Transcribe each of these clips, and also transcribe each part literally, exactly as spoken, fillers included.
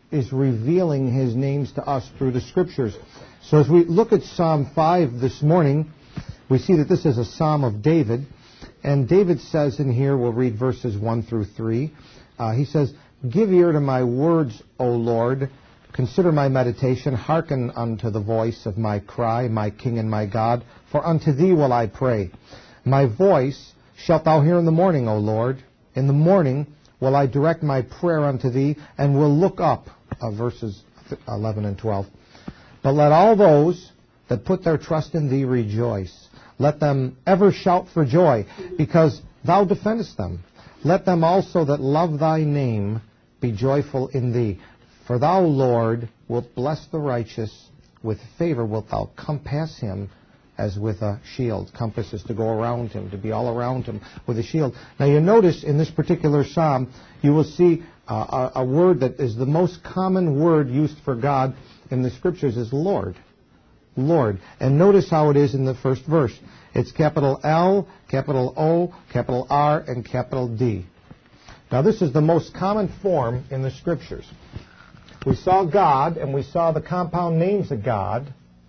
is revealing His names to us through the Scriptures. So as we look at Psalm five this morning, we see that this is a Psalm of David. And David says in here, we'll read verses one through three, uh, he says, "Give ear to my words, O Lord. Consider my meditation. Hearken unto the voice of my cry, my King and my God. For unto Thee will I pray. My voice shalt Thou hear in the morning, O Lord. In the morning will I direct my prayer unto Thee, and will look up." Uh, verses eleven and twelve. "But let all those that put their trust in Thee rejoice. Let them ever shout for joy, because Thou defendest them. Let them also that love Thy name be joyful in Thee. For Thou, Lord, wilt bless the righteous. With favor wilt Thou compass him as with a shield." Compass is to go around him, to be all around him with a shield. Now you notice in this particular psalm, you will see uh, a, a word that is the most common word used for God in the Scriptures is Lord. Lord. And notice how it is in the first verse. It's capital L, capital O, capital R, and capital D. Now this is the most common form in the Scriptures. We saw God, and we saw the compound names of God.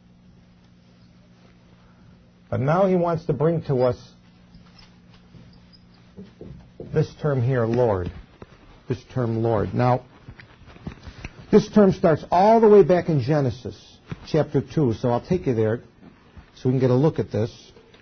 But now He wants to bring to us this term here, Lord. This term, Lord. Now, this term starts all the way back in Genesis chapter two, so I'll take you there so we can get a look at this.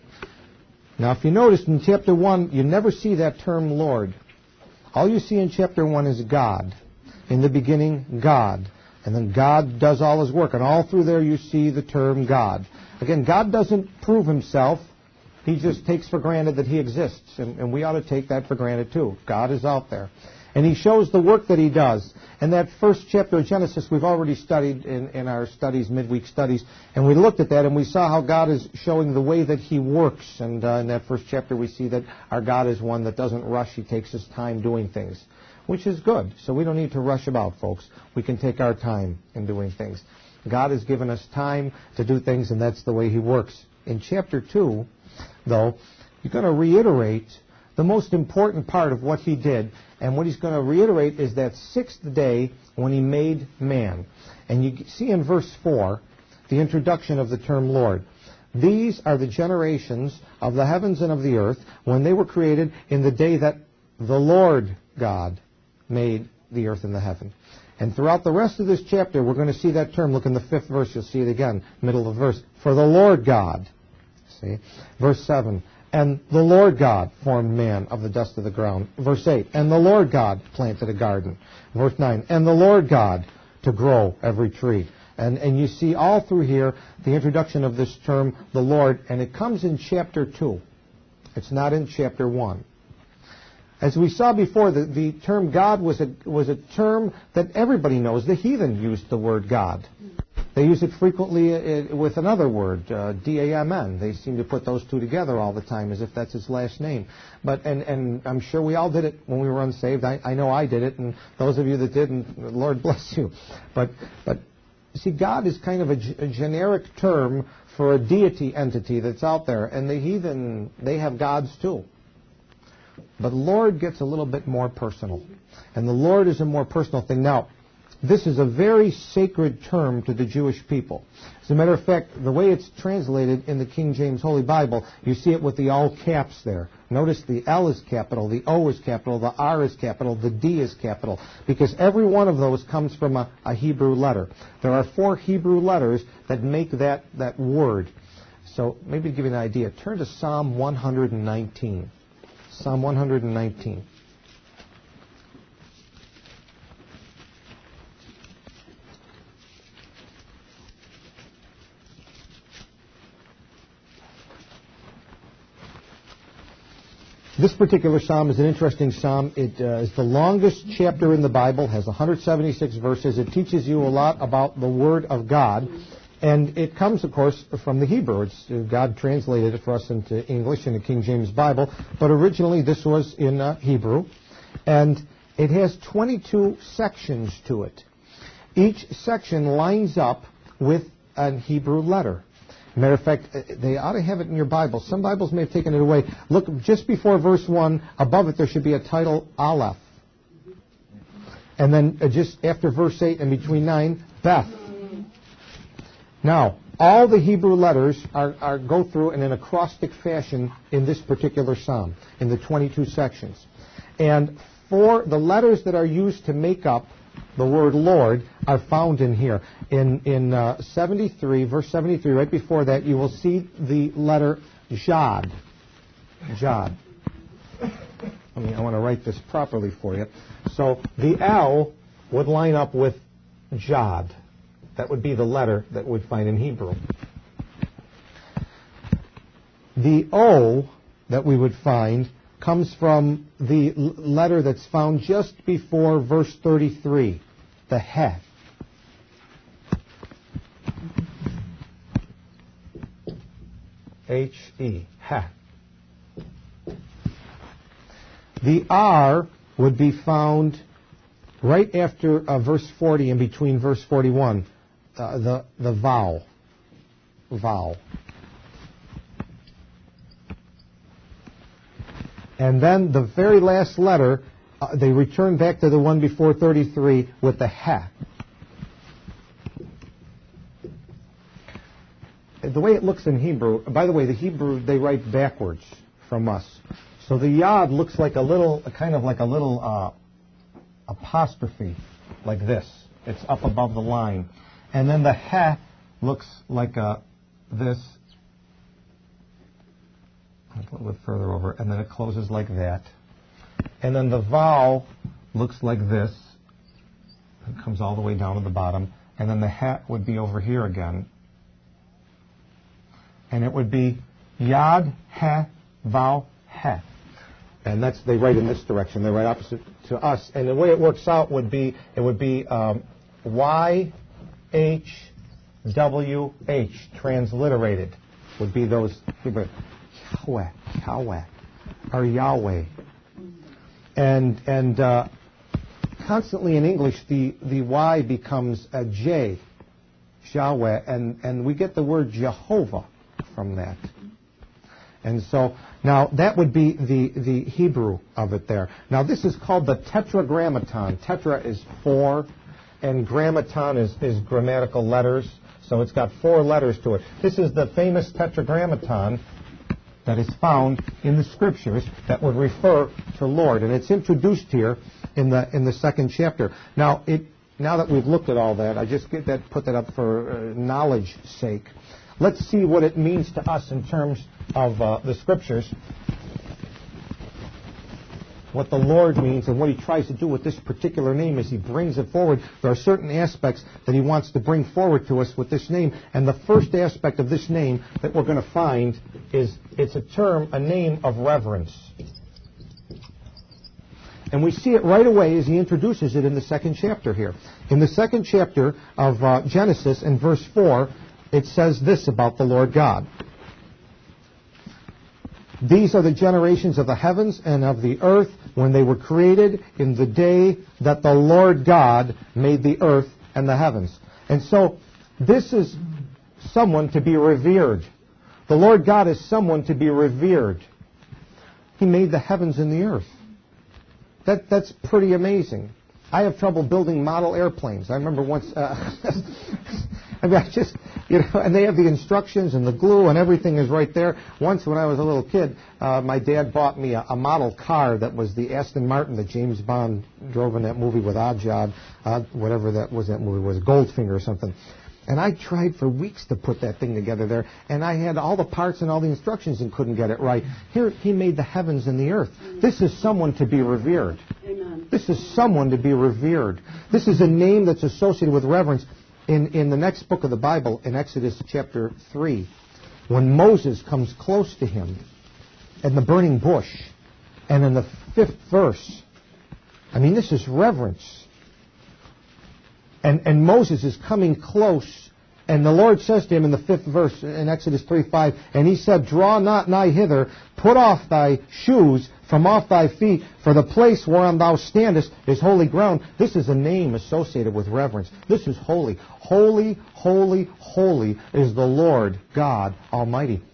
Now, if you notice in chapter one, you never see that term Lord. All you see in chapter one is God. In the beginning, God. And then God does all His work. And all through there you see the term God. Again, God doesn't prove Himself. He just takes for granted that He exists. And, and we ought to take that for granted too. God is out there. And He shows the work that He does. And that first chapter of Genesis we've already studied in, in our studies, midweek studies. And we looked at that and we saw how God is showing the way that He works. And uh, in that first chapter we see that our God is one that doesn't rush. He takes His time doing things, which is good. So we don't need to rush about, folks. We can take our time in doing things. God has given us time to do things, and that's the way He works. In chapter two, though, He's going to reiterate the most important part of what He did. And what He's going to reiterate is that sixth day when He made man. And you see in verse four the introduction of the term Lord. "These are the generations of the heavens and of the earth when they were created in the day that the Lord God made the earth and the heaven." And throughout the rest of this chapter, we're going to see that term. Look in the fifth verse. You'll see it again, middle of the verse. "For the Lord God." See? Verse seven. "And the Lord God formed man of the dust of the ground." Verse eight. "And the Lord God planted a garden." Verse nine. "And the Lord God to grow every tree." And, and you see all through here the introduction of this term, the Lord. And it comes in chapter two. It's not in chapter one. As we saw before, the, the term God was a, was a term that everybody knows. The heathen used the word God. They use it frequently with another word, uh, D A M N. They seem to put those two together all the time as if that's His last name. But and, and I'm sure we all did it when we were unsaved. I, I know I did it, and those of you that didn't, Lord bless you. But, but see, God is kind of a, a generic term for a deity entity that's out there. And the heathen, they have gods too. But Lord gets a little bit more personal. And the Lord is a more personal thing. Now, this is a very sacred term to the Jewish people. As a matter of fact, the way it's translated in the King James Holy Bible, you see it with the all caps there. Notice the L is capital, the O is capital, the R is capital, the D is capital, because every one of those comes from a, a Hebrew letter. There are four Hebrew letters that make that, that word. So maybe to give you an idea, turn to Psalm one nineteen. Psalm one nineteen. This particular psalm is an interesting psalm. It uh, is the longest chapter in the Bible, has one hundred seventy-six verses. It teaches you a lot about the Word of God. And it comes, of course, from the Hebrew. It's, uh, God translated it for us into English in the King James Bible. But originally this was in uh, Hebrew. And it has twenty-two sections to it. Each section lines up with a Hebrew letter. Matter of fact, they ought to have it in your Bible. Some Bibles may have taken it away. Look, just before verse one, above it there should be a title, Aleph. And then uh, just after verse eight and between nine, Beth. Now, all the Hebrew letters are, are go through in an acrostic fashion in this particular psalm, in the twenty-two sections. And for the letters that are used to make up the word Lord are found in here. In, in uh, seventy-three, verse seventy-three, right before that, you will see the letter Jod. Jod. I mean, I want to write this properly for you. So the L would line up with Jod. That would be the letter that we'd find in Hebrew. The O that we would find comes from the l- letter that's found just before verse thirty-three, the He. H E, He. The R would be found right after uh, verse forty and between verse forty-one, uh, the, the vowel. Vowel. And then the very last letter, uh, they return back to the one before thirty-three with the He. The way it looks in Hebrew, by the way, the Hebrew, they write backwards from us. So the Yod looks like a little, kind of like a little uh, apostrophe, like this. It's up above the line. And then the He looks like a, this, a little bit further over, and then it closes like that. And then the vowel looks like this. It comes all the way down to the bottom. And then the He would be over here again. And it would be Yod, He, Vav, He. And that's, they write in this direction. They write opposite to us. And the way it works out would be, it would be um, Y, H, W, H, transliterated, would be those Hebrew. Yahweh, Yahweh, or Yahweh. And, and uh, constantly in English, the, the Y becomes a J, Yahweh, and, and we get the word Jehovah from that. And so, now that would be the, the Hebrew of it there. Now this is called the Tetragrammaton. Tetra is four, and grammaton is, is grammatical letters. So it's got four letters to it. This is the famous Tetragrammaton that is found in the Scriptures that would refer to Lord. And it's introduced here in the in the second chapter. Now, it, now that we've looked at all that, I just get that, put that up for uh, knowledge sake. Let's see what it means to us in terms of uh, the Scriptures, what the Lord means and what He tries to do with this particular name as He brings it forward. There are certain aspects that He wants to bring forward to us with this name. And the first aspect of this name that we're going to find is it's a term, a name of reverence. And we see it right away as He introduces it in the second chapter here. In the second chapter of uh, Genesis, in verse four, it says this about the Lord God. These are the generations of the heavens and of the earth when they were created in the day that the Lord God made the earth and the heavens. And so this is someone to be revered. The Lord God is someone to be revered. He made the heavens and the earth. That, that's pretty amazing. I have trouble building model airplanes. I remember once, uh, I mean, I just, you know, and they have the instructions and the glue and everything is right there. Once when I was a little kid, uh, my dad bought me a, a model car that was the Aston Martin that James Bond drove in that movie with Oddjob, uh, whatever that was, that movie was, Goldfinger or something. And I tried for weeks to put that thing together there, and I had all the parts and all the instructions and couldn't get it right. Here, He made the heavens and the earth. This is someone to be revered. Amen. This is someone to be revered. This is a name that's associated with reverence. In, in the next book of the Bible, in Exodus chapter three, when Moses comes close to Him in the burning bush, and in the fifth verse, I mean, this is reverence. And, and Moses is coming close, and the Lord says to him in the fifth verse in Exodus three five, and He said, draw not nigh hither, put off thy shoes from off thy feet, for the place whereon thou standest is holy ground. This is a name associated with reverence. This is holy. Holy, holy, holy is the Lord God Almighty.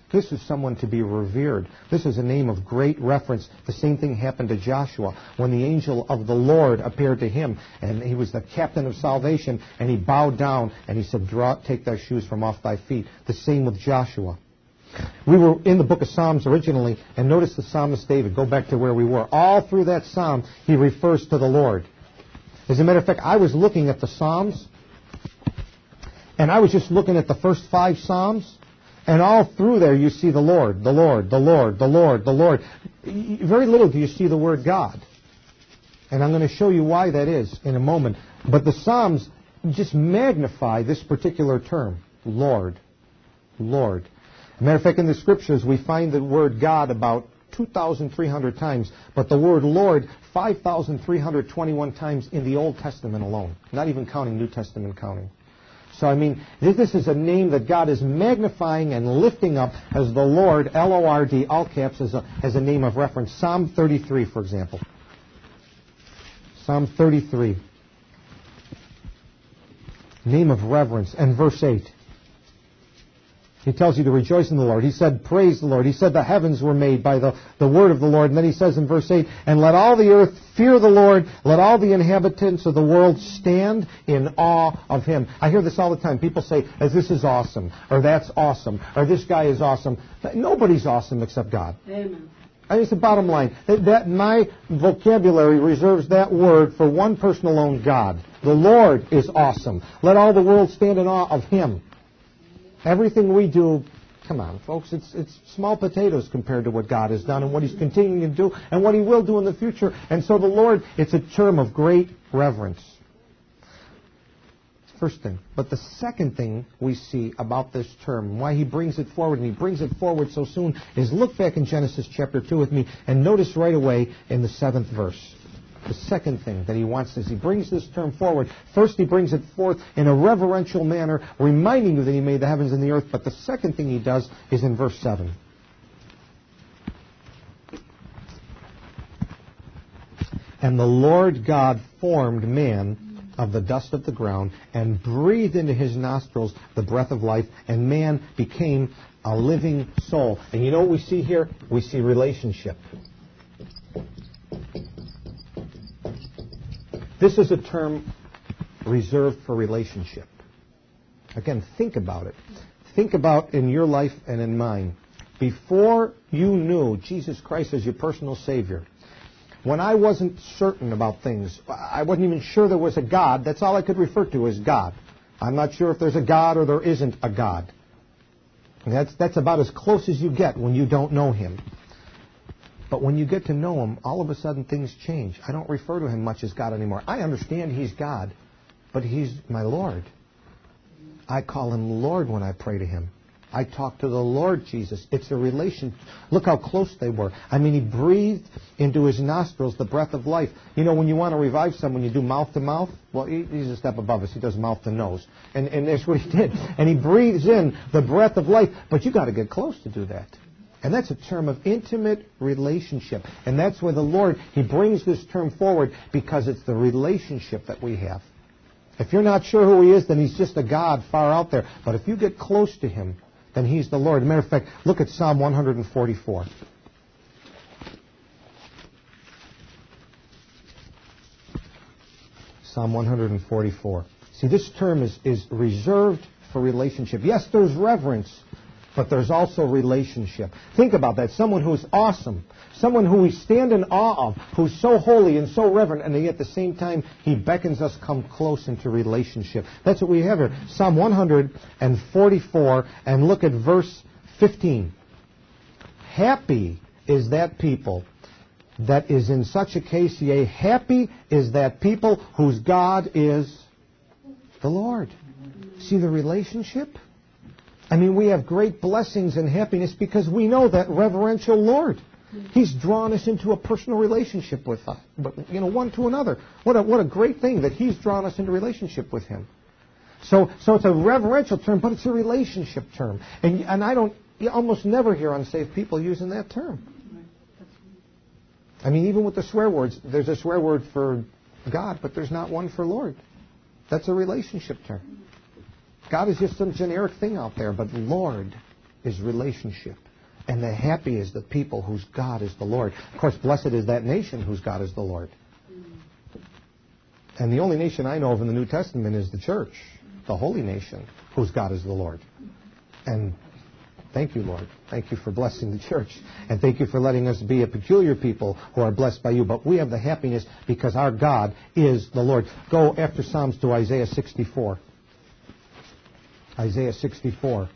This is someone to be revered. This is a name of great reference. The same thing happened to Joshua when the angel of the Lord appeared to him, and he was the captain of salvation, and he bowed down, and he said, "Draw, take thy shoes from off thy feet." The same with Joshua. We were in the book of Psalms originally, and notice the psalmist David. Go back to where we were. All through that psalm, he refers to the Lord. As a matter of fact, I was looking at the Psalms, and I was just looking at the first five Psalms, and all through there you see the Lord, the Lord, the Lord, the Lord, the Lord. Very little do you see the word God. And I'm going to show you why that is in a moment. But the Psalms just magnify this particular term, Lord, Lord. As a matter of fact, in the Scriptures, we find the word God about two thousand three hundred times, but the word Lord, five thousand three hundred twenty-one times in the Old Testament alone, not even counting New Testament counting. So, I mean, this is a name that God is magnifying and lifting up as the Lord, L O R D, all caps, as a, as a name of reference. Psalm thirty-three, for example. Psalm thirty-three. Name of reverence. And verse eight. He tells you to rejoice in the Lord. He said, praise the Lord. He said the heavens were made by the, the word of the Lord. And then he says in verse eight, and let all the earth fear the Lord. Let all the inhabitants of the world stand in awe of him. I hear this all the time. People say, as this is awesome, or that's awesome, or this guy is awesome. Nobody's awesome except God. Amen. I mean, it's the bottom line. That, that my vocabulary reserves that word for one person alone, God. The Lord is awesome. Let all the world stand in awe of him. Everything we do, come on, folks, it's it's small potatoes compared to what God has done and what he's continuing to do and what he will do in the future. And so the Lord, it's a term of great reverence. First thing. But the second thing we see about this term, why he brings it forward, and he brings it forward so soon, is look back in Genesis chapter two with me and notice right away in the seventh verse. The second thing that he wants is he brings this term forward. First, he brings it forth in a reverential manner, reminding you that he made the heavens and the earth. But the second thing he does is in verse seven. And the Lord God formed man of the dust of the ground and breathed into his nostrils the breath of life, and man became a living soul. And you know what we see here? We see relationship. This is a term reserved for relationship. Again, think about it. Think about in your life and in mine. Before you knew Jesus Christ as your personal Savior, when I wasn't certain about things, I wasn't even sure there was a God. That's all I could refer to as God. I'm not sure if there's a God or there isn't a God. And that's, that's about as close as you get when you don't know him. But when you get to know him, all of a sudden things change. I don't refer to him much as God anymore. I understand he's God, but he's my Lord. I call him Lord when I pray to him. I talk to the Lord Jesus. It's a relation. Look how close they were. I mean, he breathed into his nostrils the breath of life. You know, when you want to revive someone, you do mouth to mouth. Well, he, he's a step above us. He does mouth to nose. And, and that's what he did. And he breathes in the breath of life. But you got to get close to do that. And that's a term of intimate relationship. And that's where the Lord, he brings this term forward because it's the relationship that we have. If you're not sure who he is, then he's just a God far out there. But if you get close to him, then he's the Lord. As a matter of fact, look at Psalm one forty-four. Psalm one forty-four. See, this term is, is reserved for relationship. Yes, there's reverence, but there's also relationship. Think about that. Someone who's awesome. Someone who we stand in awe of, who's so holy and so reverent, and yet at the same time, he beckons us come close into relationship. That's what we have here. Psalm one forty-four, and look at verse fifteen. Happy is that people that is in such a case, yea, happy is that people whose God is the Lord. See the relationship? I mean, we have great blessings and happiness because we know that reverential Lord. He's drawn us into a personal relationship with us, but you know, one to another. What a what a great thing that he's drawn us into relationship with him. So so it's a reverential term, but it's a relationship term. And and I don't you almost never hear unsaved people using that term. I mean, even with the swear words, there's a swear word for God, but there's not one for Lord. That's a relationship term. God is just some generic thing out there, but Lord, is relationship. And the happy is the people whose God is the Lord. Of course, blessed is that nation whose God is the Lord. And the only nation I know of in the New Testament is the church, the holy nation, whose God is the Lord. And thank you, Lord. Thank you for blessing the church. And thank you for letting us be a peculiar people who are blessed by you. But we have the happiness because our God is the Lord. Go after Psalms to Isaiah sixty-four. Isaiah sixty-four.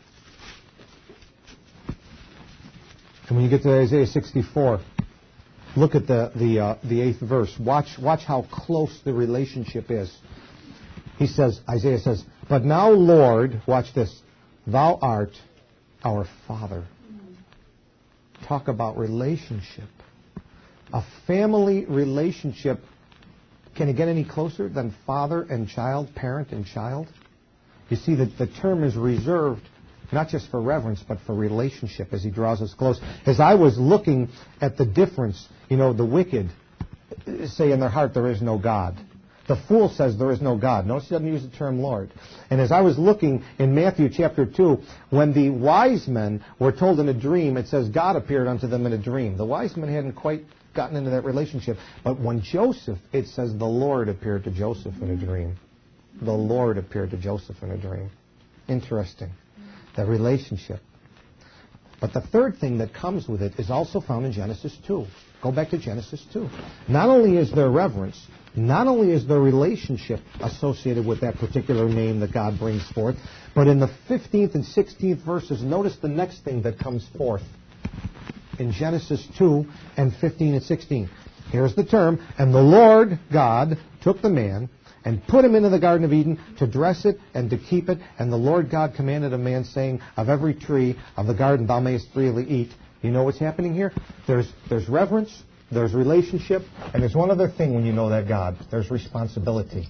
And when you get to Isaiah sixty-four, look at the the, uh, the eighth verse. Watch, watch how close the relationship is. He says, Isaiah says, "But now, Lord," watch this, "thou art our Father." Talk about relationship. A family relationship. Can it get any closer than father and child, parent and child? You see that the term is reserved not just for reverence, but for relationship as he draws us close. As I was looking at the difference, you know, the wicked say in their heart there is no God. The fool says there is no God. Notice he doesn't use the term Lord. And as I was looking in Matthew chapter two, when the wise men were told in a dream, it says God appeared unto them in a dream. The wise men hadn't quite gotten into that relationship. But when Joseph, it says the Lord appeared to Joseph in a dream. The Lord appeared to Joseph in a dream. Interesting. The relationship. But the third thing that comes with it is also found in Genesis two. Go back to Genesis two. Not only is there reverence, not only is there relationship associated with that particular name that God brings forth, but in the fifteenth and sixteenth verses, notice the next thing that comes forth. In Genesis two and fifteen and sixteen. Here's the term, "And the Lord God took the man and put him into the Garden of Eden to dress it and to keep it. And the Lord God commanded a man, saying, Of every tree of the garden thou mayest freely eat." You know what's happening here? There's, there's reverence, there's relationship, and there's one other thing when you know that God. There's responsibility.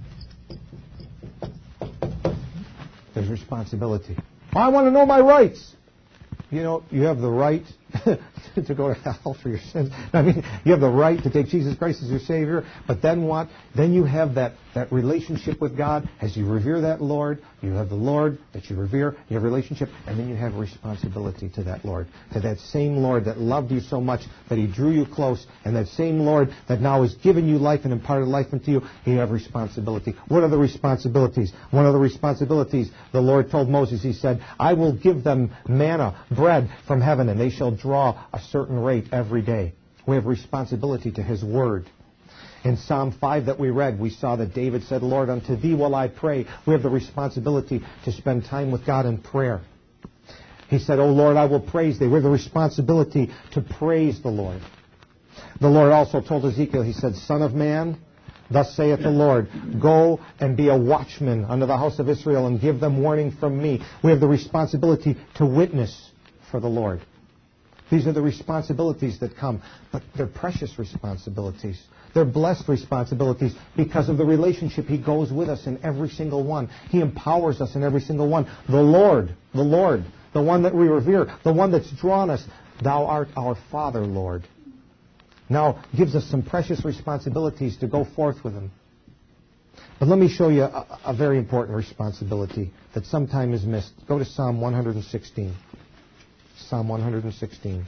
There's responsibility. I want to know my rights. You know, you have the right to go to hell for your sins. I mean, you have the right to take Jesus Christ as your Savior, but then what? Then you have that, that relationship with God. As you revere that Lord, you have the Lord that you revere, you have relationship, and then you have responsibility to that Lord. To that same Lord that loved you so much that He drew you close, and that same Lord that now has given you life and imparted life into you, you have responsibility. What are the responsibilities? One of the responsibilities, the Lord told Moses, He said, "I will give them manna, bread from heaven, and they shall draw a certain rate every day." We have responsibility to His Word. In Psalm five that we read, we saw that David said, "Lord, unto Thee will I pray." We have the responsibility to spend time with God in prayer. He said, "O Lord, I will praise Thee." We have the responsibility to praise the Lord. The Lord also told Ezekiel, He said, "Son of man, thus saith the Lord, go and be a watchman unto the house of Israel and give them warning from me." We have the responsibility to witness for the Lord. These are the responsibilities that come, but they're precious responsibilities. They're blessed responsibilities because of the relationship He goes with us in every single one. He empowers us in every single one. The Lord, the Lord, the one that we revere, the one that's drawn us. "Thou art our Father, Lord." Now, gives us some precious responsibilities to go forth with Him. But let me show you a, a very important responsibility that sometimes is missed. Go to Psalm one sixteen. Psalm one sixteen.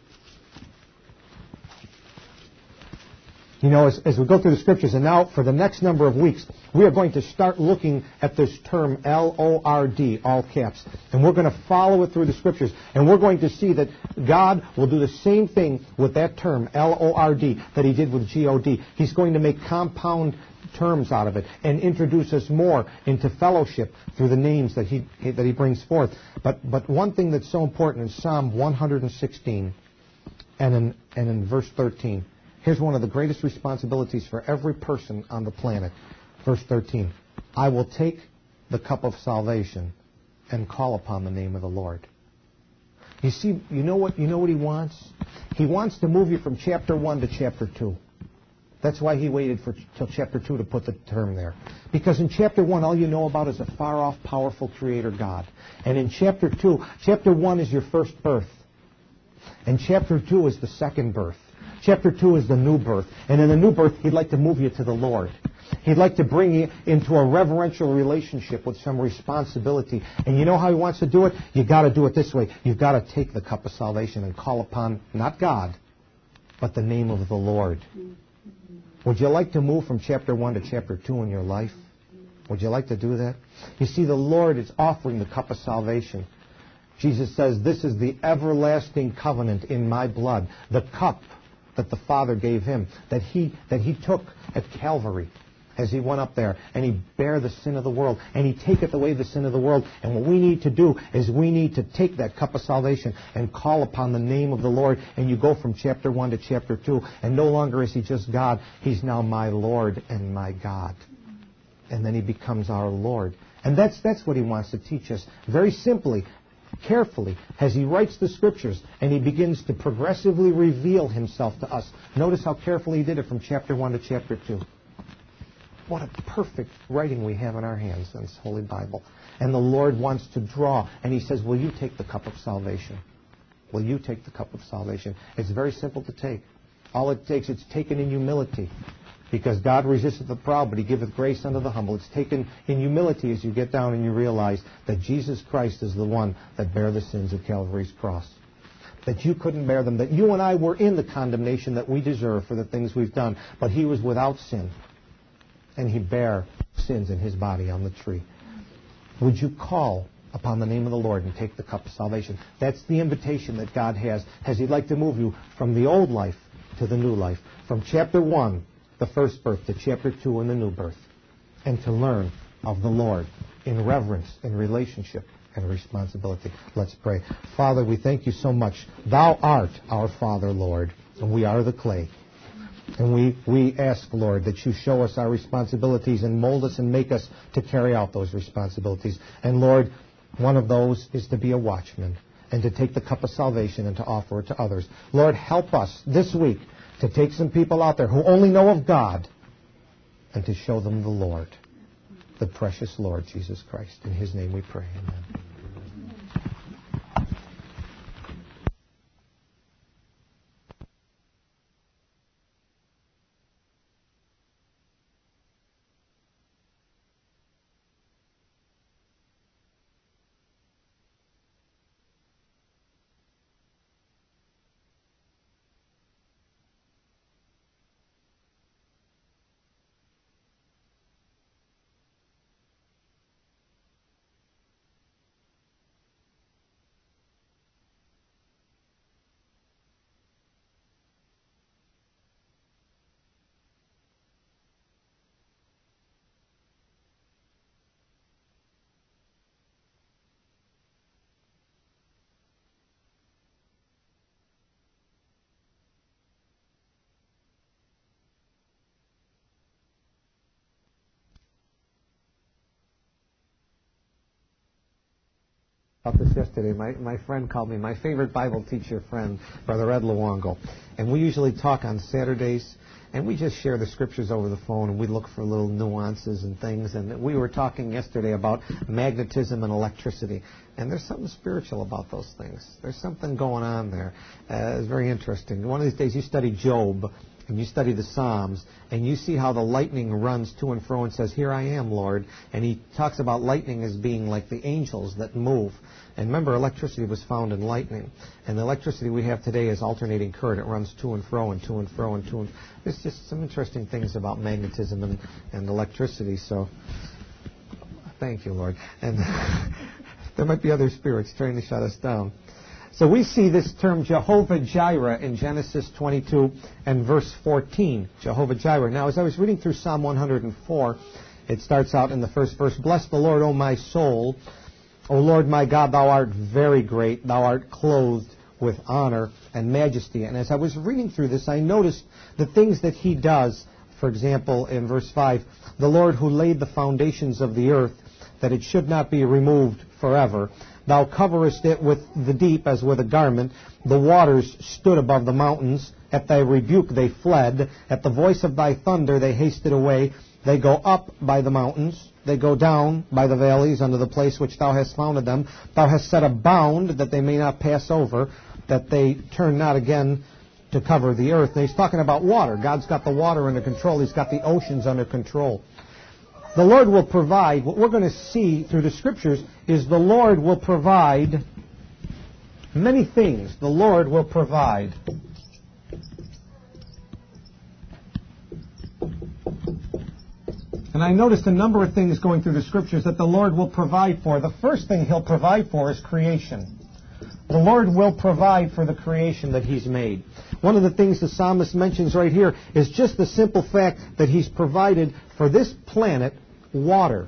You know, as, as we go through the Scriptures, and now for the next number of weeks, we are going to start looking at this term L O R D, all caps. And we're going to follow it through the Scriptures. And we're going to see that God will do the same thing with that term, L O R D, that He did with G O D. He's going to make compound terms out of it and introduce us more into fellowship through the names that he that he brings forth. But but one thing that's so important in Psalm one sixteen and in and in verse thirteen, here's one of the greatest responsibilities for every person on the planet. Verse thirteen, "I will take the cup of salvation and call upon the name of the Lord." You see, you know what you know what He wants? He wants to move you from chapter one to chapter two. That's why He waited for till chapter two to put the term there. Because in chapter one, all you know about is a far-off, powerful Creator God. And in chapter two, chapter one is your first birth. And chapter two is the second birth. Chapter two is the new birth. And in the new birth, He'd like to move you to the Lord. He'd like to bring you into a reverential relationship with some responsibility. And you know how He wants to do it? You've got to do it this way. You've got to take the cup of salvation and call upon, not God, but the name of the Lord. Would you like to move from chapter one to chapter two in your life? Would you like to do that? You see, the Lord is offering the cup of salvation. Jesus says, this is the everlasting covenant in my blood. The cup that the Father gave Him, that He, that he took at Calvary as He went up there, and He bare the sin of the world, and He taketh away the sin of the world. And what we need to do is we need to take that cup of salvation and call upon the name of the Lord. And you go from chapter one to chapter two, and no longer is He just God. He's now my Lord and my God. And then He becomes our Lord. And that's, that's what He wants to teach us very simply, carefully, as He writes the Scriptures and He begins to progressively reveal Himself to us. Notice how carefully He did it from chapter one to chapter two. What a perfect writing we have in our hands in this Holy Bible. And the Lord wants to draw. And He says, will you take the cup of salvation? Will you take the cup of salvation? It's very simple to take. All it takes, it's taken in humility. Because God resisteth the proud, but He giveth grace unto the humble. It's taken in humility as you get down and you realize that Jesus Christ is the one that bare the sins of Calvary's cross. That you couldn't bear them. That you and I were in the condemnation that we deserve for the things we've done. But He was without sin. And He bare sins in His body on the tree. Would you call upon the name of the Lord and take the cup of salvation? That's the invitation that God has. Has He'd like to move you from the old life to the new life. From chapter one, the first birth, to chapter two in the new birth, and to learn of the Lord in reverence, in relationship, and responsibility. Let's pray. Father, we thank You so much. Thou art our Father, Lord, and we are the clay. And we, we ask, Lord, that You show us our responsibilities and mold us and make us to carry out those responsibilities. And Lord, one of those is to be a watchman and to take the cup of salvation and to offer it to others. Lord, help us this week to take some people out there who only know of God and to show them the Lord, the precious Lord Jesus Christ. In His name we pray. Amen. About this yesterday, my, my friend called me, my favorite Bible teacher friend, Brother Ed Luongo. And we usually talk on Saturdays, and we just share the Scriptures over the phone, and we look for little nuances and things. And we were talking yesterday about magnetism and electricity. And there's something spiritual about those things. There's something going on there. Uh, it's very interesting. One of these days you study Job, and you study the Psalms, and you see how the lightning runs to and fro and says, "Here I am, Lord." And he talks about lightning as being like the angels that move. And remember, electricity was found in lightning. And the electricity we have today is alternating current. It runs to and fro and to and fro and to and fro. There's just some interesting things about magnetism and, and electricity. So, thank you, Lord. And there might be other spirits trying to shut us down. So we see this term Jehovah Jireh in Genesis twenty-two and verse fourteen. Jehovah Jireh. Now, as I was reading through Psalm one hundred four, it starts out in the first verse, "Bless the Lord, O my soul. O Lord my God, Thou art very great. Thou art clothed with honor and majesty." And as I was reading through this, I noticed the things that He does. For example, in verse five, "The Lord who laid the foundations of the earth, that it should not be removed forever. Thou coverest it with the deep as with a garment. The waters stood above the mountains. At Thy rebuke they fled. At the voice of Thy thunder they hasted away. They go up by the mountains. They go down by the valleys unto the place which Thou hast founded them. Thou hast set a bound that they may not pass over, that they turn not again to cover the earth." And he's talking about water. God's got the water under control. He's got the oceans under control. the Lord will provide, what we're going to see through the Scriptures is the Lord will provide many things. The Lord will provide. And I noticed a number of things going through the Scriptures that the Lord will provide for. The first thing He'll provide for is creation. The Lord will provide for the creation that He's made. One of the things the psalmist mentions right here is just the simple fact that He's provided for this planet water.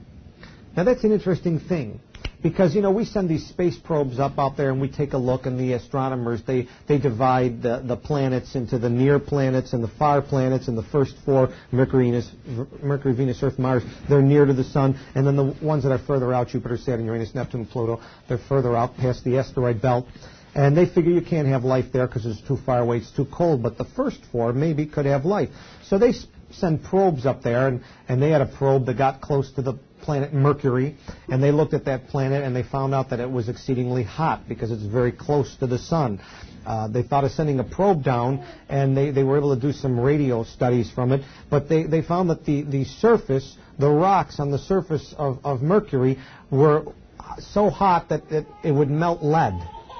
Now that's an interesting thing. Because, you know, we send these space probes up out there and we take a look, and the astronomers, they, they divide the, the planets into the near planets and the far planets, and the first four, Mercury, Venus, Mercury, Venus, Earth, Mars, they're near to the Sun. And then the ones that are further out, Jupiter, Saturn, Uranus, Neptune, Pluto, they're further out past the asteroid belt. And they figure you can't have life there because it's too far away, it's too cold. But the first four maybe could have life. So they send probes up there, and, and they had a probe that got close to the planet Mercury, and they looked at that planet and they found out that it was exceedingly hot because it's very close to the sun. Uh, they thought of sending a probe down, and they, they were able to do some radio studies from it, but they, they found that the, the surface, the rocks on the surface of, of Mercury were so hot that it, it would melt lead.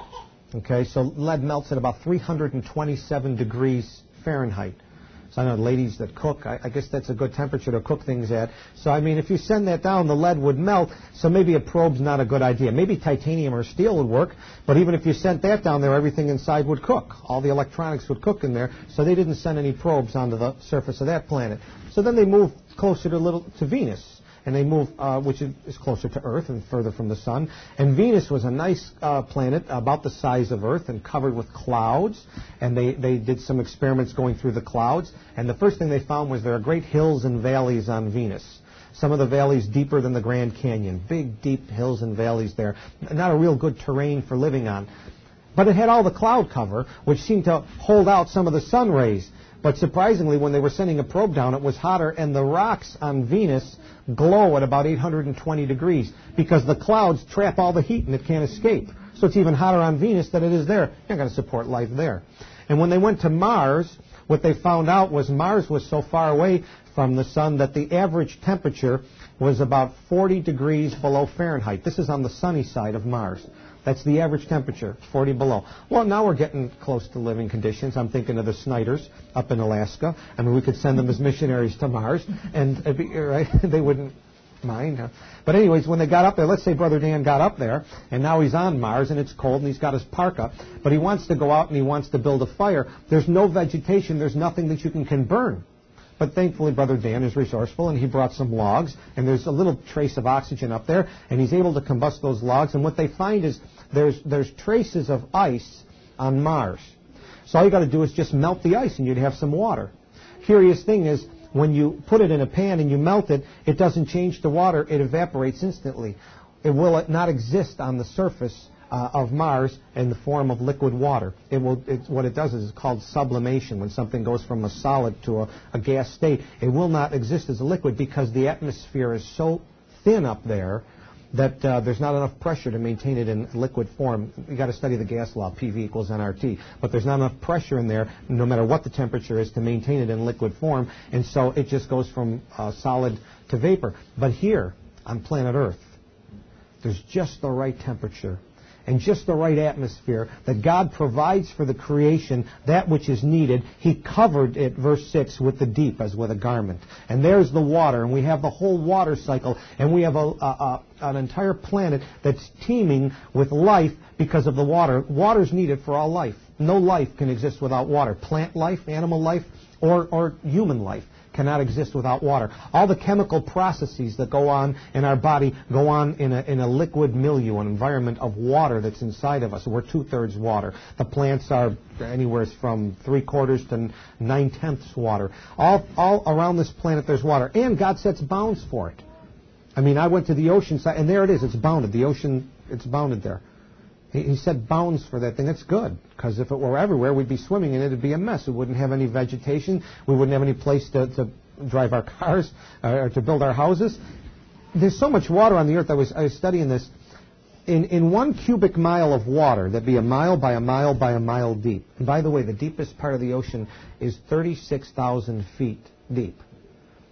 Okay, so lead melts at about three hundred twenty-seven degrees Fahrenheit. So I know ladies that cook, I, I guess that's a good temperature to cook things at. So, I mean, if you send that down, the lead would melt, so maybe a probe's not a good idea. Maybe titanium or steel would work, but even if you sent that down there, everything inside would cook. All the electronics would cook in there, so they didn't send any probes onto the surface of that planet. So then they moved closer to, little, to Venus. And they moved, uh, which is closer to Earth and further from the sun. And Venus was a nice uh, planet about the size of Earth and covered with clouds. And they, they did some experiments going through the clouds. And the first thing they found was there are great hills and valleys on Venus. Some of the valleys deeper than the Grand Canyon. Big, deep hills and valleys there. Not a real good terrain for living on. But it had all the cloud cover, which seemed to hold out some of the sun rays. But surprisingly, when they were sending a probe down, it was hotter, and the rocks on Venus glow at about eight hundred twenty degrees because the clouds trap all the heat and it can't escape. So it's even hotter on Venus than it is there. You're not going to support life there. And when they went to Mars, what they found out was Mars was so far away from the sun that the average temperature was about forty degrees below Fahrenheit. This is on the sunny side of Mars. That's the average temperature, forty below. Well, now we're getting close to living conditions. I'm thinking of the Snyders up in Alaska. I mean, we could send them as missionaries to Mars, and it'd be, right, they wouldn't mind. Huh? But anyways, when they got up there, let's say Brother Dan got up there, and now he's on Mars, and it's cold, and he's got his parka, but he wants to go out and he wants to build a fire. There's no vegetation. There's nothing that you can, can burn. But thankfully, Brother Dan is resourceful, and he brought some logs, and there's a little trace of oxygen up there, and he's able to combust those logs. And what they find is there's there's traces of ice on Mars. So all you got to do is just melt the ice, and you'd have some water. Curious thing is, when you put it in a pan and you melt it, it doesn't change to water. It evaporates instantly. It will not exist on the surface Uh, of Mars in the form of liquid water. It will. It's, what it does is it's called sublimation. When something goes from a solid to a, a gas state, it will not exist as a liquid because the atmosphere is so thin up there that uh, there's not enough pressure to maintain it in liquid form. You got to study the gas law, P V equals N R T. But there's not enough pressure in there, no matter what the temperature is, to maintain it in liquid form, and so it just goes from uh, solid to vapor. But here on planet Earth, there's just the right temperature and just the right atmosphere that God provides for the creation, that which is needed. He covered it, verse six, with the deep as with a garment. And there's the water, and we have the whole water cycle, and we have a, a, a, an entire planet that's teeming with life because of the water. Water's needed for all life. No life can exist without water. Plant life, animal life, or, or human life cannot exist without water. All the chemical processes that go on in our body go on in a, in a liquid milieu, an environment of water that's inside of us. We're two-thirds water. The plants are anywhere from three-quarters to nine-tenths water. All, all around this planet there's water, and God sets bounds for it. I mean, I went to the ocean side, and there it is. It's bounded. The ocean, it's bounded there. He, he set bounds for that thing. That's good, because if it were everywhere, we'd be swimming in it. It'd be a mess. We wouldn't have any vegetation. We wouldn't have any place to, to drive our cars uh, or to build our houses. There's so much water on the earth. I was, I was studying this. In, in one cubic mile of water, that'd be a mile by a mile by a mile deep. And by the way, the deepest part of the ocean is thirty-six thousand feet deep.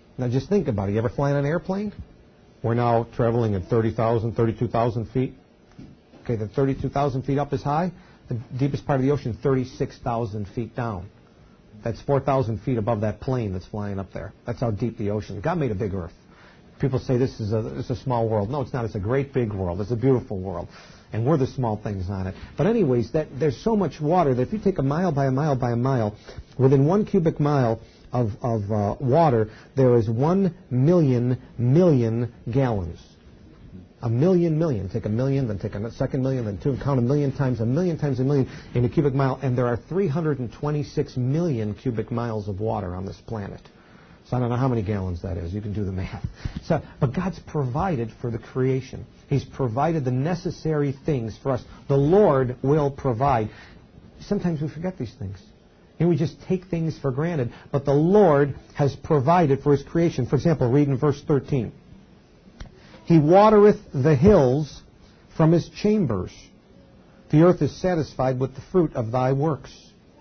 Now just think about it. You ever fly in an airplane? We're now traveling at thirty thousand, thirty-two thousand feet. Okay, the thirty-two thousand feet up is high. The deepest part of the ocean, thirty-six thousand feet down. That's four thousand feet above that plane that's flying up there. That's how deep the ocean is. God made a big earth. People say this is a, this is a small world. No, it's not. It's a great big world. It's a beautiful world. And we're the small things on it. But anyways, that there's so much water that if you take a mile by a mile by a mile, within one cubic mile of, of uh, water, there is one million million gallons. A million million. Take a million, then take a second million, then two, count a million times, a million times a million in a cubic mile. And there are three hundred twenty-six million cubic miles of water on this planet. So I don't know how many gallons that is. You can do the math. So, but God's provided for the creation. He's provided the necessary things for us. The Lord will provide. Sometimes we forget these things. And we just take things for granted. But the Lord has provided for His creation. For example, read in verse thirteen. He watereth the hills from His chambers. The earth is satisfied with the fruit of Thy works.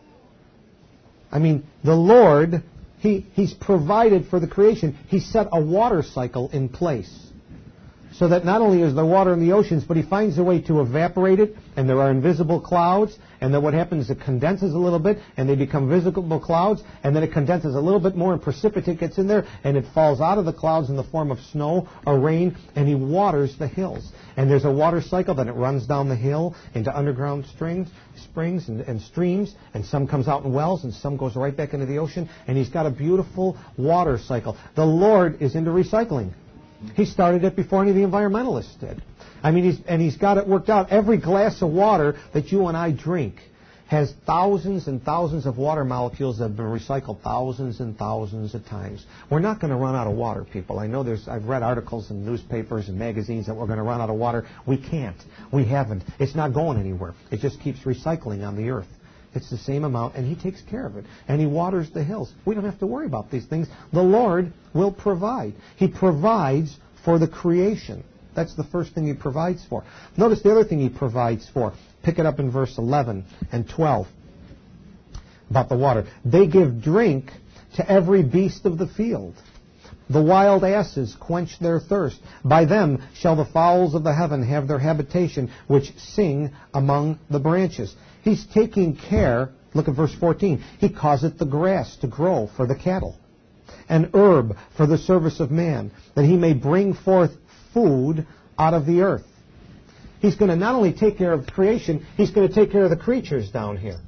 I mean, the Lord... He, he's provided for the creation. He set a water cycle in place so that not only is there water in the oceans, but He finds a way to evaporate it, and there are invisible clouds, and then what happens is it condenses a little bit, and they become visible clouds, and then it condenses a little bit more, and precipitate gets in there, and it falls out of the clouds in the form of snow or rain, and He waters the hills. And there's a water cycle, then it runs down the hill into underground strings, springs and, and streams, and some comes out in wells, and some goes right back into the ocean, and He's got a beautiful water cycle. The Lord is into recycling. He started it before any of the environmentalists did. I mean, he's, and He's got it worked out. Every glass of water that you and I drink has thousands and thousands of water molecules that have been recycled thousands and thousands of times. We're not going to run out of water, people. I know there's, I've read articles in newspapers and magazines that we're going to run out of water. We can't. We haven't. It's not going anywhere. It just keeps recycling on the earth. It's the same amount, and He takes care of it. And He waters the hills. We don't have to worry about these things. The Lord will provide. He provides for the creation. That's the first thing He provides for. Notice the other thing He provides for. Pick it up in verse eleven and twelve about the water. They give drink to every beast of the field. The wild asses quench their thirst. By them shall the fowls of the heaven have their habitation, which sing among the branches. He's taking care, look at verse fourteen, He causeth the grass to grow for the cattle, and herb for the service of man, that he may bring forth food out of the earth. He's going to not only take care of creation, He's going to take care of the creatures down here.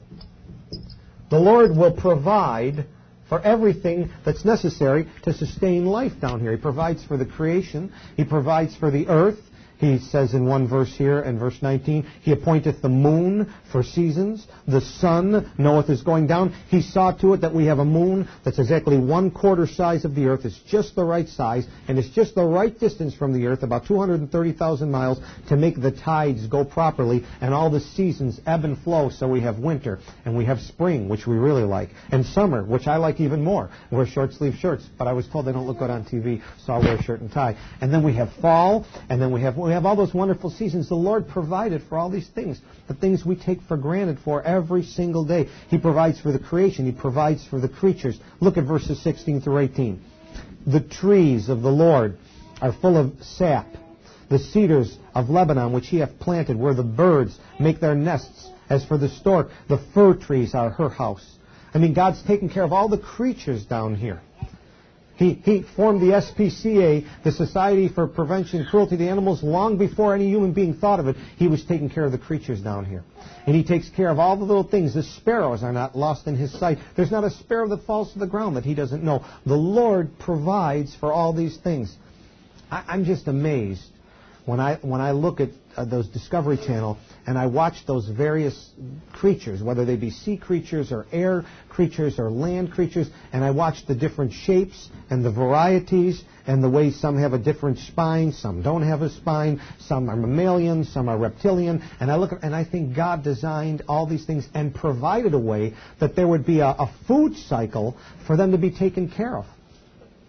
The Lord will provide for everything that's necessary to sustain life down here. He provides for the creation. He provides for the earth. He says in one verse here, in verse nineteen, He appointeth the moon for seasons. The sun knoweth is going down. He saw to it that we have a moon that's exactly one quarter size of the earth. It's just the right size, and it's just the right distance from the earth, about two hundred thirty thousand miles, to make the tides go properly, and all the seasons ebb and flow. So we have winter, and we have spring, which we really like, and summer, which I like even more. We wear short-sleeve shirts, but I was told they don't look good on T V, so I'll wear a shirt and tie. And then we have fall, and then we have... We have all those wonderful seasons. The Lord provided for all these things, the things we take for granted for every single day. He provides for the creation. He provides for the creatures. Look at verses sixteen through eighteen. The trees of the Lord are full of sap. The cedars of Lebanon, which He hath planted, where the birds make their nests. As for the stork, the fir trees are her house. I mean, God's taking care of all the creatures down here. He, he formed the S P C A, the Society for Prevention of Cruelty to Animals, long before any human being thought of it. He was taking care of the creatures down here. And He takes care of all the little things. The sparrows are not lost in His sight. There's not a sparrow that falls to the ground that He doesn't know. The Lord provides for all these things. I, I'm just amazed when I, when I look at uh, those Discovery Channel and I watch those various creatures, whether they be sea creatures or air creatures or land creatures, and I watch the different shapes and the varieties and the way some have a different spine, some don't have a spine, some are mammalian, some are reptilian, and I look at, and I think God designed all these things and provided a way that there would be a, a food cycle for them to be taken care of.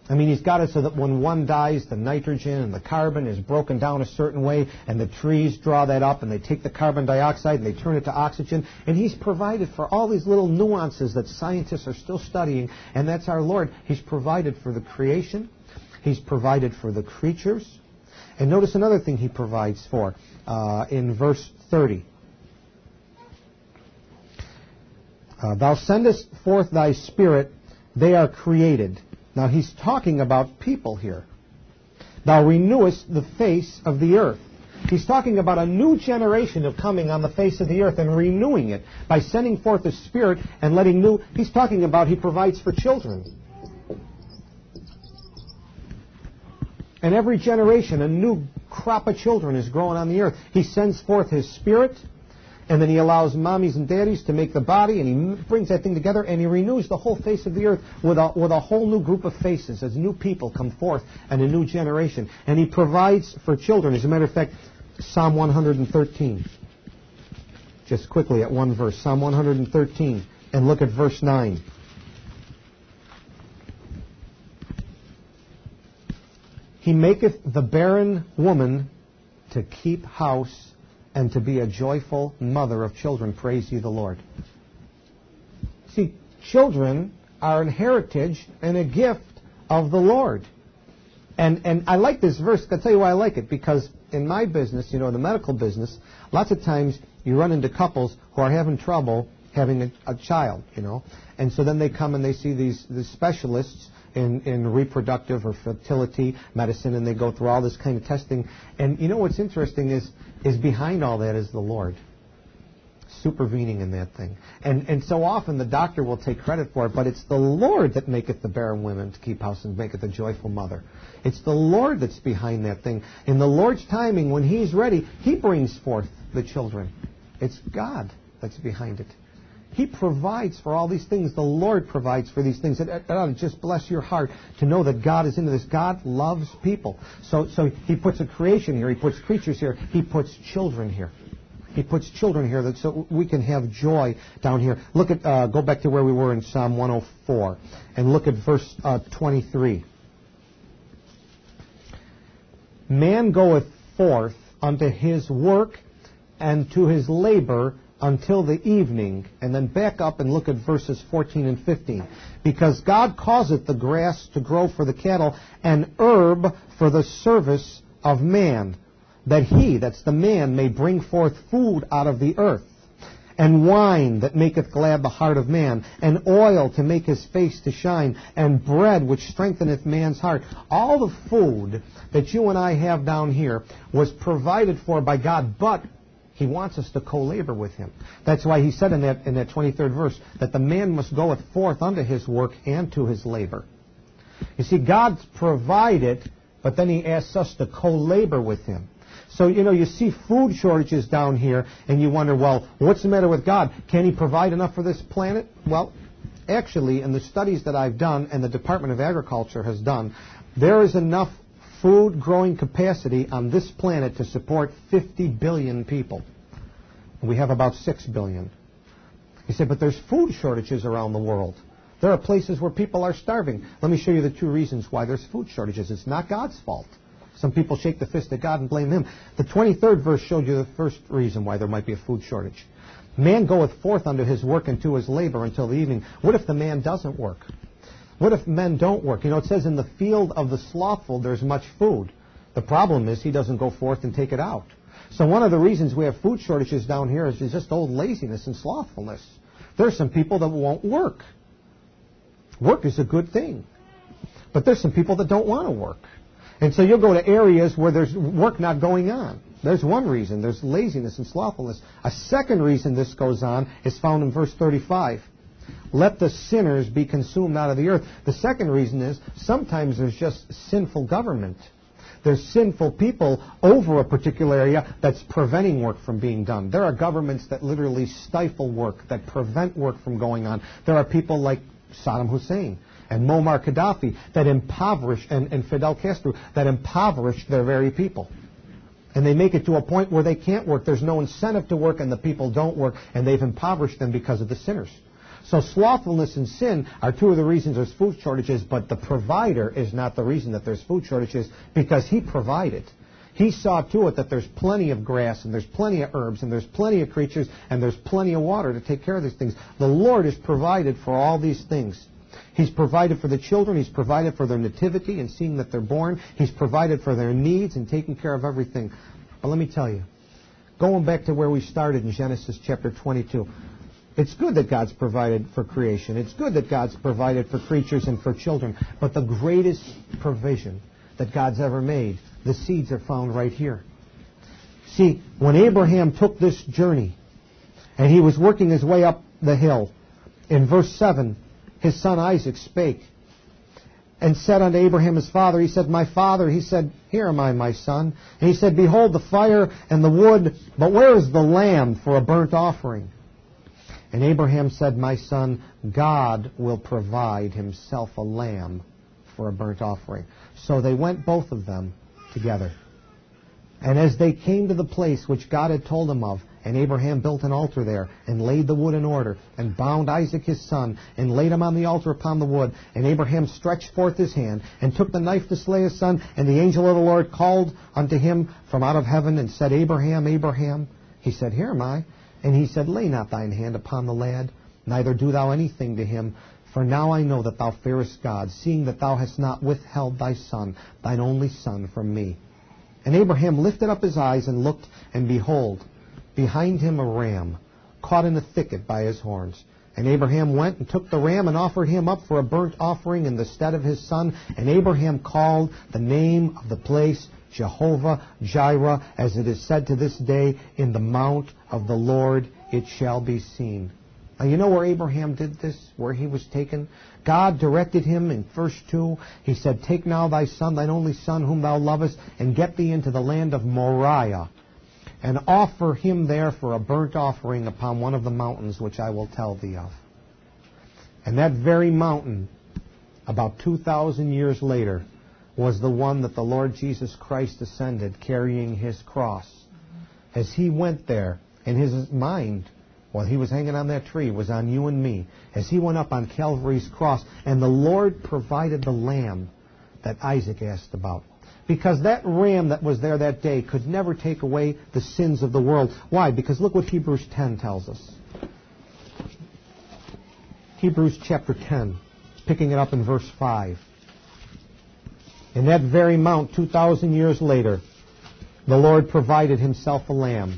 I mean, he's got it so that when one dies, the nitrogen and the carbon is broken down a certain way, and the trees draw that up, and they take the carbon dioxide and they turn it to oxygen. And he's provided for all these little nuances that scientists are still studying, and that's our Lord. He's provided for the creation. He's provided for the creatures. And notice another thing he provides for uh, in verse thirty. Uh, Thou sendest forth thy Spirit, they are created. Now he's talking about people here. Thou renewest the face of the earth. He's talking about a new generation of coming on the face of the earth and renewing it by sending forth the Spirit and letting new... He's talking about he provides for children. And every generation, a new crop of children is growing on the earth. He sends forth his Spirit, and then he allows mommies and daddies to make the body, and he brings that thing together, and he renews the whole face of the earth with a, with a whole new group of faces as new people come forth and a new generation. And he provides for children. As a matter of fact, Psalm one hundred thirteen. Just quickly at one verse. Psalm one hundred thirteen. And look at verse nine. He maketh the barren woman to keep house and to be a joyful mother of children. Praise ye the Lord. See, children are an heritage and a gift of the Lord. And and I like this verse. I'll tell you why I like it. Because in my business, you know, the medical business, lots of times you run into couples who are having trouble having a, a child, you know. And so then they come and they see these, these specialists in, in reproductive or fertility medicine, and they go through all this kind of testing. And you know what's interesting is, is behind all that is the Lord supervening in that thing. And and so often the doctor will take credit for it, but it's the Lord that maketh the barren women to keep house and maketh a joyful mother. It's the Lord that's behind that thing. In the Lord's timing, when He's ready, He brings forth the children. It's God that's behind it. He provides for all these things. The Lord provides for these things. It, it ought to just bless your heart to know that God is into this. God loves people. So, so He puts a creation here. He puts creatures here. He puts children here. He puts children here that so we can have joy down here. Look at, uh, go back to where we were in Psalm one oh four and look at verse uh, twenty-three. Man goeth forth unto his work and to his labor until the evening. And then back up and look at verses fourteen and fifteen. Because God causeth the grass to grow for the cattle, and herb for the service of man, that he, that's the man, may bring forth food out of the earth, and wine that maketh glad the heart of man, and oil to make his face to shine, and bread which strengtheneth man's heart. All the food that you and I have down here was provided for by God, but He wants us to co-labor with Him. That's why He said in that in that twenty-third verse that the man must goeth forth unto his work and to his labor. You see, God's provided, but then He asks us to co-labor with Him. So, you know, you see food shortages down here, and you wonder, well, what's the matter with God? Can He provide enough for this planet? Well, actually, in the studies that I've done and the Department of Agriculture has done, there is enough food growing capacity on this planet to support fifty billion people. We have about six billion. He said, but there's food shortages around the world. There are places where people are starving. Let me show you the two reasons why there's food shortages. It's not God's fault. Some people shake the fist at God and blame Him. The twenty-third verse showed you the first reason why there might be a food shortage. Man goeth forth unto his work and to his labor until the evening. What if the man doesn't work? What if men don't work? You know, it says in the field of the slothful there's much food. The problem is he doesn't go forth and take it out. So one of the reasons we have food shortages down here is just old laziness and slothfulness. There's some people that won't work. Work is a good thing. But there's some people that don't want to work. And so you'll go to areas where there's work not going on. There's one reason. There's laziness and slothfulness. A second reason this goes on is found in verse thirty-five. Let the sinners be consumed out of the earth. The second reason is sometimes there's just sinful government. There's sinful people over a particular area that's preventing work from being done. There are governments that literally stifle work, that prevent work from going on. There are people like Saddam Hussein and Muammar Gaddafi that impoverish, and, and Fidel Castro, that impoverish their very people. And they make it to a point where they can't work. There's no incentive to work, and the people don't work, and they've impoverished them because of the sinners. So slothfulness and sin are two of the reasons there's food shortages, but the provider is not the reason that there's food shortages, because he provided. He saw to it that there's plenty of grass, and there's plenty of herbs, and there's plenty of creatures, and there's plenty of water to take care of these things. The Lord has provided for all these things. He's provided for the children. He's provided for their nativity and seeing that they're born. He's provided for their needs and taking care of everything. But let me tell you, going back to where we started in Genesis chapter twenty-two, it's good that God's provided for creation. It's good that God's provided for creatures and for children. But the greatest provision that God's ever made, the seeds are found right here. See, when Abraham took this journey and he was working his way up the hill, in verse seven, his son Isaac spake and said unto Abraham his father, he said, My father, he said, Here am I, my son. And he said, Behold the fire and the wood, but where is the lamb for a burnt offering? And Abraham said, My son, God will provide himself a lamb for a burnt offering. So they went both of them together. And as they came to the place which God had told him of, and Abraham built an altar there, and laid the wood in order, and bound Isaac his son, and laid him on the altar upon the wood. And Abraham stretched forth his hand, and took the knife to slay his son. And the angel of the Lord called unto him from out of heaven, and said, Abraham, Abraham. He said, Here am I. And he said, Lay not thine hand upon the lad, neither do thou anything to him. For now I know that thou fearest God, seeing that thou hast not withheld thy son, thine only son, from me. And Abraham lifted up his eyes and looked, and behold, behind him a ram, caught in a thicket by his horns. And Abraham went and took the ram and offered him up for a burnt offering in the stead of his son. And Abraham called the name of the place Jehovah Jireh, as it is said to this day, In the mount of the Lord it shall be seen. Now, you know where Abraham did this, where he was taken? God directed him in verse two. He said, Take now thy son, thine only son, whom thou lovest, and get thee into the land of Moriah, and offer him there for a burnt offering upon one of the mountains which I will tell thee of. And that very mountain, about two thousand years later, was the one that the Lord Jesus Christ ascended, carrying his cross. As he went there, in his mind, while he was hanging on that tree, was on you and me, as he went up on Calvary's cross, and the Lord provided the lamb that Isaac asked about. Because that ram that was there that day could never take away the sins of the world. Why? Because look what Hebrews ten tells us. Hebrews chapter ten, picking it up in verse five. In that very mount, two thousand years later, the Lord provided himself a lamb.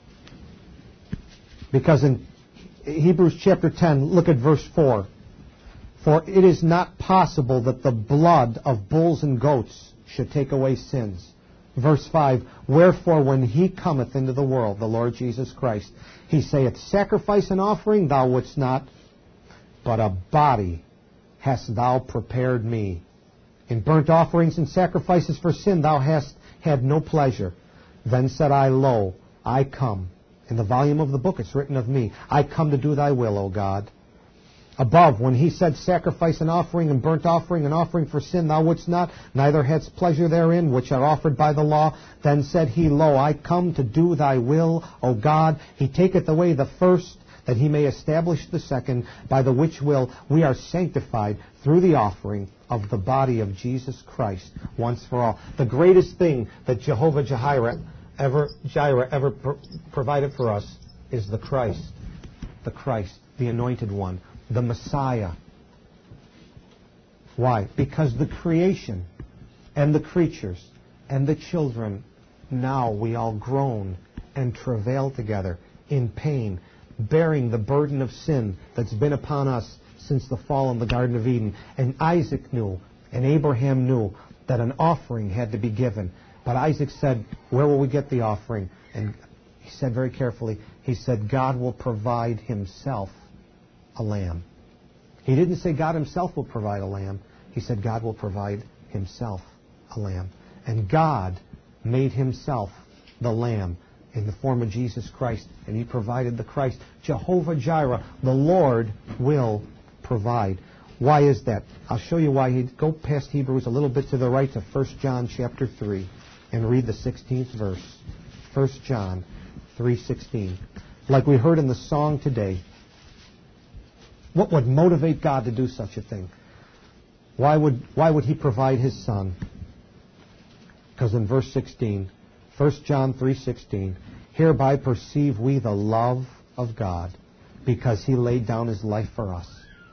Because in Hebrews chapter ten, look at verse four. For it is not possible that the blood of bulls and goats should take away sins. Verse five, Wherefore when he cometh into the world, the Lord Jesus Christ, he saith, Sacrifice and offering thou wouldst not, but a body hast thou prepared me. In burnt offerings and sacrifices for sin thou hast had no pleasure. Then said I, Lo, I come. In the volume of the book it's written of me, I come to do thy will, O God. Above, when he said, Sacrifice and offering and burnt offering and offering for sin thou wouldst not, neither hadst pleasure therein, which are offered by the law. Then said he, Lo, I come to do thy will, O God. He taketh away the first, that he may establish the second, by the which will we are sanctified through the offering of the body of Jesus Christ once for all. The greatest thing that Jehovah Jireh ever, Jireh ever pro- provided for us is the Christ. The Christ, the anointed one, the Messiah. Why? Because the creation and the creatures and the children, now we all groan and travail together in pain, bearing the burden of sin that's been upon us since the fall in the Garden of Eden. And Isaac knew, and Abraham knew, that an offering had to be given. But Isaac said, Where will we get the offering? And he said very carefully, he said, God will provide himself a lamb. He didn't say God himself will provide a lamb. He said God will provide himself a lamb. And God made himself the lamb in the form of Jesus Christ, and he provided the Christ. Jehovah Jireh, the Lord will provide. Why is that? I'll show you why. He'd go past Hebrews a little bit to the right to First John chapter three and read the sixteenth verse. First John three sixteen. Like we heard in the song today, What would motivate God to do such a thing? Why would, why would He provide His Son? Because in verse sixteen, First John three sixteen, hereby perceive we the love of God, because He laid down His life for us.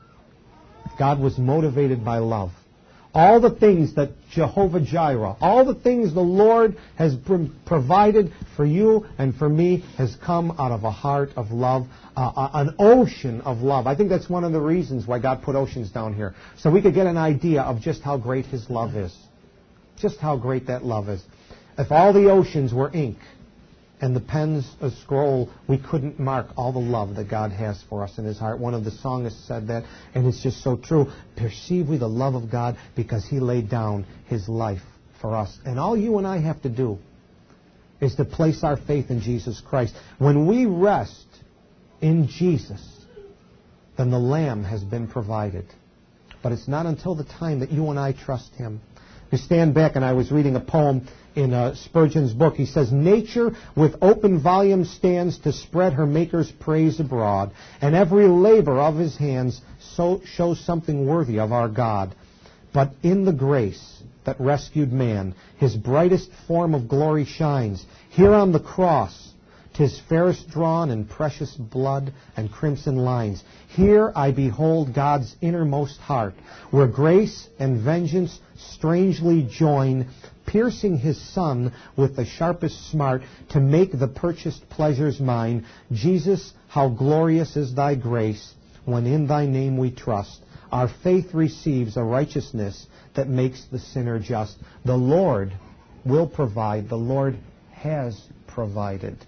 God was motivated by love. All the things that Jehovah Jireh, all the things the Lord has provided for you and for me has come out of a heart of love, uh, an ocean of love. I think that's one of the reasons why God put oceans down here, so we could get an idea of just how great His love is. Just how great that love is. If all the oceans were ink and the pen's a scroll, we couldn't mark all the love that God has for us in His heart. One of the psalmists said that, and it's just so true. Perceive we the love of God because He laid down His life for us. And all you and I have to do is to place our faith in Jesus Christ. When we rest in Jesus, then the Lamb has been provided. But it's not until the time that you and I trust Him. You stand back, and I was reading a poem in uh, Spurgeon's book. He says, nature with open volume stands to spread her Maker's praise abroad, and every labor of His hands so shows something worthy of our God. But in the grace that rescued man, His brightest form of glory shines. Here on the cross, 'tis fairest drawn in precious blood and crimson lines. Here I behold God's innermost heart, where grace and vengeance strangely join, piercing His Son with the sharpest smart to make the purchased pleasures mine. Jesus, how glorious is Thy grace, when in Thy name we trust. Our faith receives a righteousness that makes the sinner just. The Lord will provide. The Lord has provided.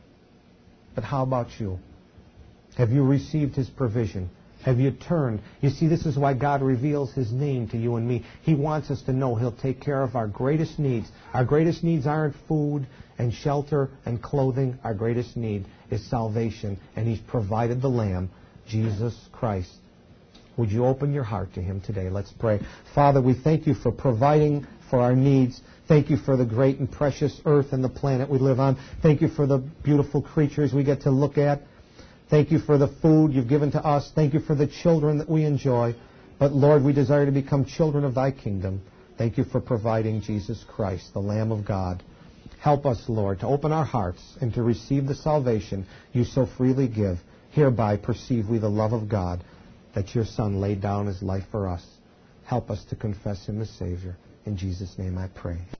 But how about you? Have you received His provision? Have you turned? You see, this is why God reveals His name to you and me. He wants us to know He'll take care of our greatest needs. Our greatest needs aren't food and shelter and clothing. Our greatest need is salvation. And He's provided the Lamb, Jesus Christ. Would you open your heart to Him today? Let's pray. Father, we thank You for providing for our needs. Thank You for the great and precious earth and the planet we live on. Thank You for the beautiful creatures we get to look at. Thank You for the food You've given to us. Thank You for the children that we enjoy. But Lord, we desire to become children of Thy kingdom. Thank You for providing Jesus Christ, the Lamb of God. Help us, Lord, to open our hearts and to receive the salvation You so freely give. Hereby perceive we the love of God, that Your Son laid down His life for us. Help us to confess Him as Savior. In Jesus' name I pray.